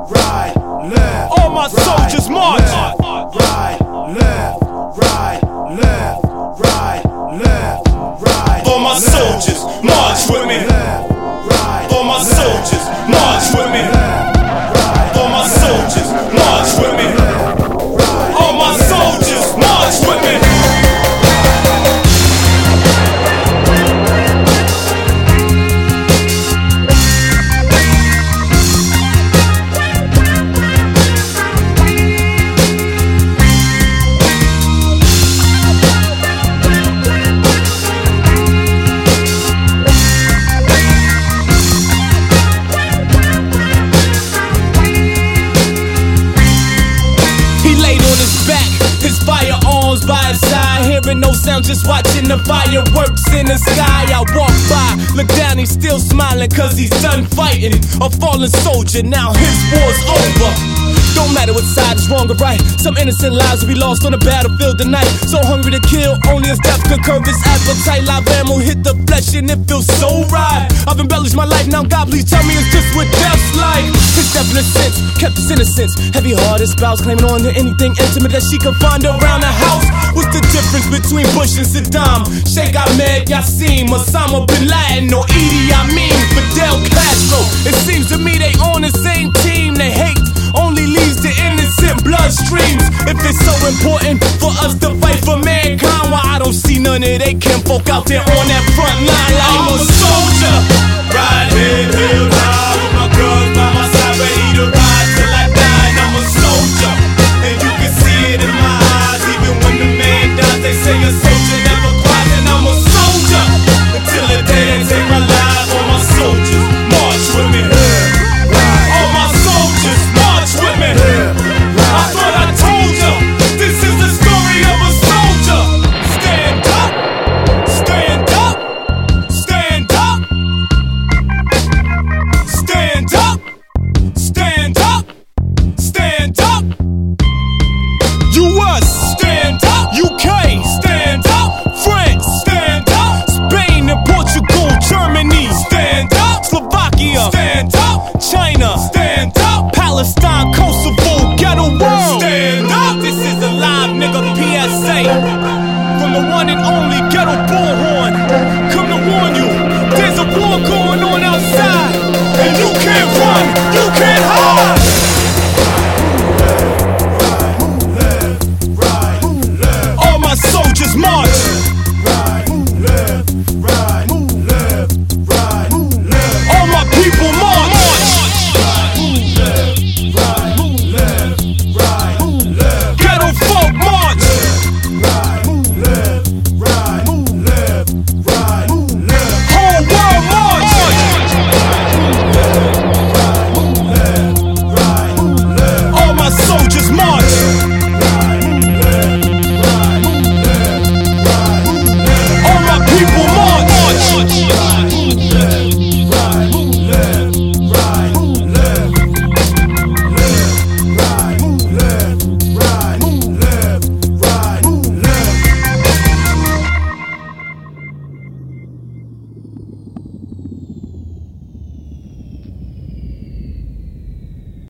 right, left. All my soldiers march. Right, left, right, left, right, left, right. All my soldiers march with me. All my soldiers march with me. All my soldiers march with me. All my soldiers march with me. His firearms by his side, hearing no sound, just watching the fireworks in the sky. I walk by, look down, he's still smiling, cause he's done fighting. A fallen soldier, now his war's over. Don't matter what side is wrong or right, some innocent lives will be lost on the battlefield tonight. So hungry to kill, only his death could curb his appetite. Live ammo hit the flesh and it feels so right. I've embellished my life, now God please tell me it's just what death's like. His death in a sense, kept his innocence. Heavy-hearted spouse claiming on to anything intimate that she could find around the house. What's the difference between Bush and Saddam? Sheikh Ahmed Yassin, Osama Bin Laden, or Idi Amin, Fidel Castro? It seems to me they on the same team. They hate only leads to innocent bloodstreams. If it's so important for us to fight for mankind, why I don't see none of they kinfolk out there on that front line like I'm a soldier, right?